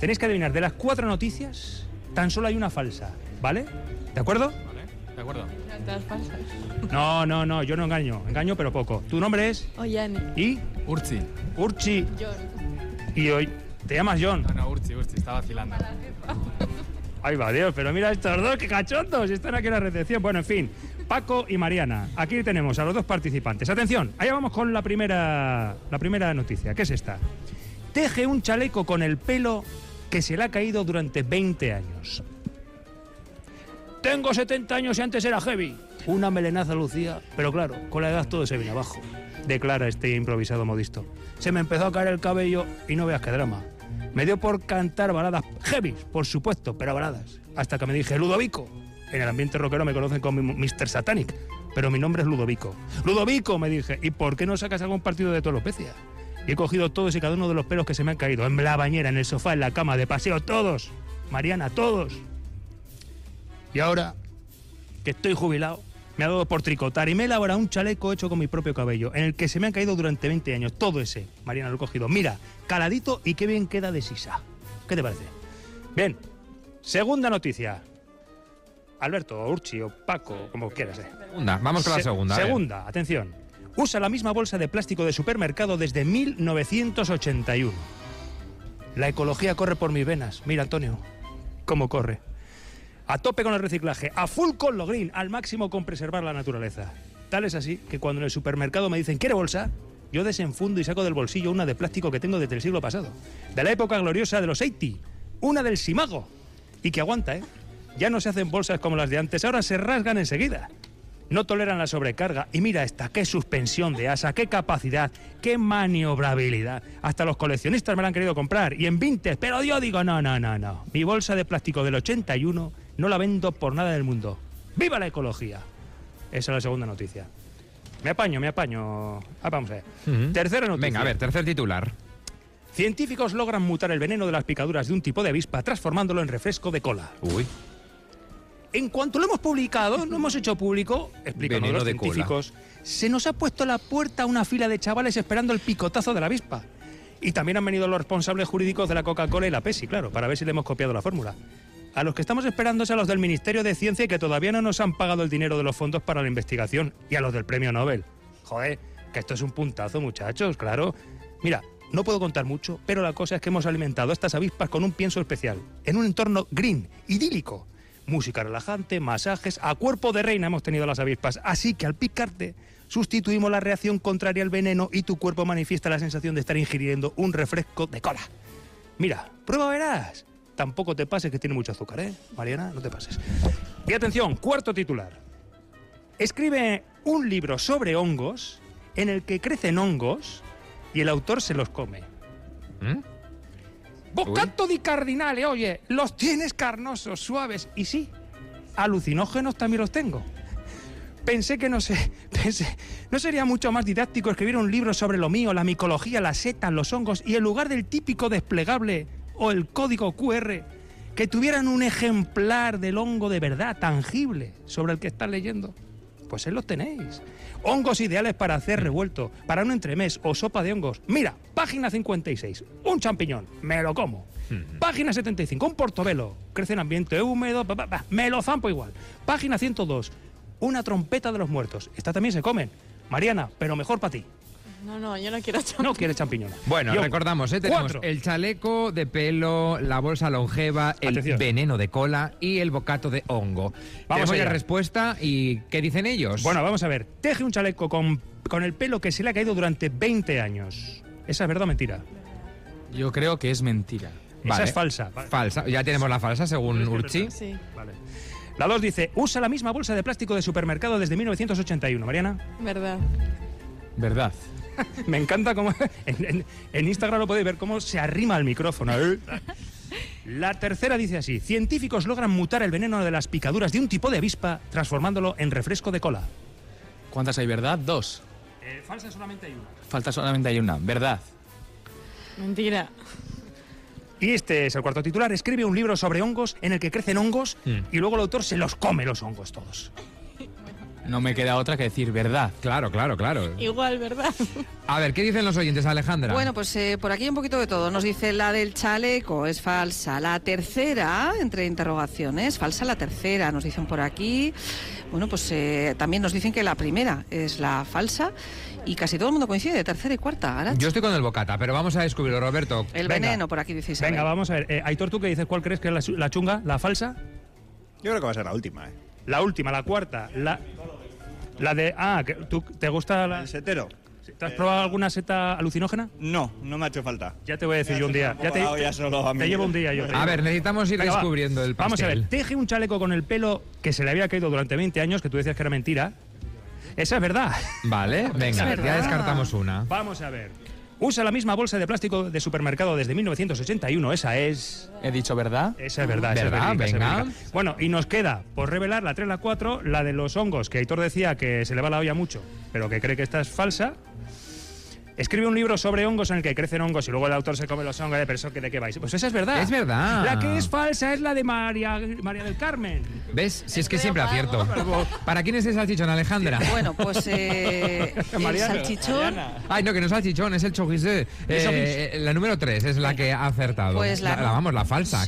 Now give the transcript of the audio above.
Tenéis que adivinar de las 4 noticias, tan solo hay una falsa, ¿vale? ¿De acuerdo? Vale, de acuerdo. Las falsas. No, yo no engaño pero poco. ¿Tu nombre es? Ollane. ¿Y? Urchi. Urchi. John. Y hoy te llamas John. No, Urchi, está vacilando. Ay, va Dios, pero mira estos dos, qué cachondos, están aquí en la recepción. Bueno, en fin, Paco y Mariana, aquí tenemos a los dos participantes. Atención, allá vamos con la primera noticia. ¿Qué es esta? Teje un chaleco con el pelo que se le ha caído durante 20 años. Tengo 70 años y antes era heavy. Una melenaza lucía, pero claro, con la edad todo se viene abajo, declara este improvisado modisto. Se me empezó a caer el cabello y no veas qué drama. Me dio por cantar baladas heavy, por supuesto, pero baladas. Hasta que me dije, Ludovico. En el ambiente rockero me conocen como Mr. Satanic, pero mi nombre es Ludovico. Ludovico, me dije, ¿y por qué no sacas algún partido de tolopecia? Y he cogido todos y cada uno de los pelos que se me han caído, en la bañera, en el sofá, en la cama, de paseo, todos. Mariana, todos. Y ahora, que estoy jubilado, me ha dado por tricotar y me he elaborado un chaleco hecho con mi propio cabello, en el que se me han caído durante 20 años, todo ese. Mariana, lo he cogido. Mira, caladito y qué bien queda de sisa. ¿Qué te parece? Bien, segunda noticia. Alberto, o Urchi, o Paco, como quieras. Segunda, vamos con la segunda. Segunda, atención. Usa la misma bolsa de plástico de supermercado desde 1981. La ecología corre por mis venas. Mira, Antonio, cómo corre. A tope con el reciclaje, a full con lo green, al máximo con preservar la naturaleza. Tal es así que cuando en el supermercado me dicen ¿quiere bolsa?, yo desenfundo y saco del bolsillo una de plástico que tengo desde el siglo pasado. De la época gloriosa de los 80. Una del Simago. Y que aguanta, ¿eh? Ya no se hacen bolsas como las de antes, ahora se rasgan enseguida. No toleran la sobrecarga. Y mira esta, qué suspensión de asa, qué capacidad, qué maniobrabilidad. Hasta los coleccionistas me la han querido comprar. Y en vintage, pero yo digo, no. Mi bolsa de plástico del 81 no la vendo por nada del mundo. ¡Viva la ecología! Esa es la segunda noticia. Me apaño. Vamos a ver. Tercera noticia. Venga, a ver, tercer titular. Científicos logran mutar el veneno de las picaduras de un tipo de avispa transformándolo en refresco de cola. Uy. En cuanto lo hemos publicado, lo hemos hecho público, explican Veneno los de científicos, se nos ha puesto a la puerta una fila de chavales esperando el picotazo de la avispa. Y también han venido los responsables jurídicos de la Coca-Cola y la Pepsi, claro, para ver si le hemos copiado la fórmula. A los que estamos esperando es a los del Ministerio de Ciencia y que todavía no nos han pagado el dinero de los fondos para la investigación, y a los del Premio Nobel. Joder, que esto es un puntazo, muchachos, claro. Mira, no puedo contar mucho, pero la cosa es que hemos alimentado a estas avispas con un pienso especial, en un entorno green, idílico. Música relajante, masajes, a cuerpo de reina hemos tenido las avispas, así que al picarte sustituimos la reacción contraria al veneno y tu cuerpo manifiesta la sensación de estar ingiriendo un refresco de cola. Mira, prueba verás. Tampoco te pases que tiene mucho azúcar, ¿eh? Mariana, no te pases. Y atención, cuarto titular. Escribe un libro sobre hongos en el que crecen hongos y el autor se los come. Boccato di cardinale, oye, los tienes carnosos, suaves, y sí, alucinógenos también los tengo. Pensé, no sería mucho más didáctico escribir un libro sobre lo mío, la micología, las setas, los hongos, y en lugar del típico desplegable o el código QR, que tuvieran un ejemplar del hongo de verdad, tangible, sobre el que estás leyendo. Pues ahí los tenéis. Hongos ideales para hacer revuelto, para un entremés o sopa de hongos. Mira, página 56, un champiñón, me lo como. Página 75, un portobelo, crece en ambiente húmedo, me lo zampo igual. Página 102, una trompeta de los muertos. Esta también se comen. Mariana, pero mejor para ti. No, yo no quiero champiñón. No quieres champiñones. Bueno, recordamos, tenemos 4. el chaleco de pelo, la bolsa longeva, el veneno de cola y el bocato de hongo. Vamos a la respuesta y ¿qué dicen ellos? Bueno, vamos a ver. Teje un chaleco con el pelo que se le ha caído durante 20 años. ¿Esa es verdad o mentira? Yo creo que es mentira. Esa es falsa. Vale. Falsa. Ya tenemos la falsa, según Urchi. Sí. Vale. La 2 dice, usa la misma bolsa de plástico de supermercado desde 1981. Mariana. Verdad. Verdad. Me encanta cómo en Instagram lo podéis ver cómo se arrima al micrófono. La tercera dice así: científicos logran mutar el veneno de las picaduras de un tipo de avispa transformándolo en refresco de cola. ¿Cuántas hay, verdad? 2. Falsa solamente hay una. Falta solamente hay una. Verdad. Mentira. Y este es el cuarto titular. Escribe un libro sobre hongos en el que crecen hongos y luego el autor se los come los hongos todos. No me queda otra que decir verdad. Claro. Igual, ¿verdad? A ver, ¿qué dicen los oyentes, Alejandra? Bueno, pues por aquí un poquito de todo. Nos dice la del chaleco, es falsa. La tercera, entre interrogaciones, falsa la tercera, nos dicen por aquí. Bueno, pues también nos dicen que la primera es la falsa y casi todo el mundo coincide, tercera y cuarta. Arach. Yo estoy con el bocata, pero vamos a descubrirlo, Roberto. El Venga. veneno, por aquí dice Isabel. Venga, vamos a ver. Aitor, ¿tú qué dices? ¿Cuál crees que es la chunga? ¿La falsa? Yo creo que va a ser la última, La última, la cuarta. La de... ¿te gusta la...? El setero. ¿Te has probado alguna seta alucinógena? No me ha hecho falta. Ya te voy a decir yo un día. Te llevo un día yo. A ver, necesitamos ir Venga, descubriendo el pastel. Vamos a ver, teje un chaleco con el pelo que se le había caído durante 20 años, que tú decías que era mentira. Esa es verdad. Vale, venga, ya descartamos una. Vamos a ver. Usa la misma bolsa de plástico de supermercado desde 1981. Esa es... ¿He dicho verdad? Esa es verdad. ¿Verdad? Esa es verídica, Venga. esa es verídica. Bueno, y nos queda por revelar la 3, la 4, la de los hongos, que Aitor decía que se le va la olla mucho, pero que cree que esta es falsa. Escribe un libro sobre hongos en el que crecen hongos y luego el autor se come los hongos. Pero eso, ¿de qué vais? Pues esa es verdad. Es verdad. La que es falsa es la de María del Carmen. ¿Ves? Si es que siempre acierto. ¿Para quién es el salchichón, Alejandra? Bueno, pues el salchichón... Ay, no, que no es salchichón, es el chorizo. La número 3 es la que ha acertado. Pues la falsa.